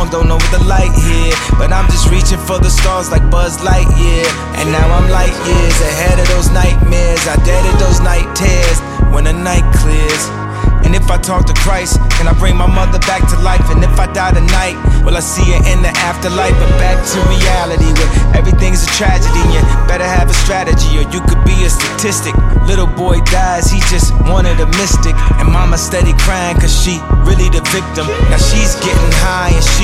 long, don't know what the light here, but I'm just reaching for the stars like Buzz Lightyear. And now I'm light years ahead of those nightmares. I deaded those night tears when the night clears. And if I talk to Christ, can I bring my mother back to life? And if I die tonight, will I see her in the afterlife? But back to reality, where everything's a tragedy. You better have a strategy, or you could be a statistic. Little boy dies, he just wanted a mystic. And mama steady crying, cause she really the victim. Now she's getting high and she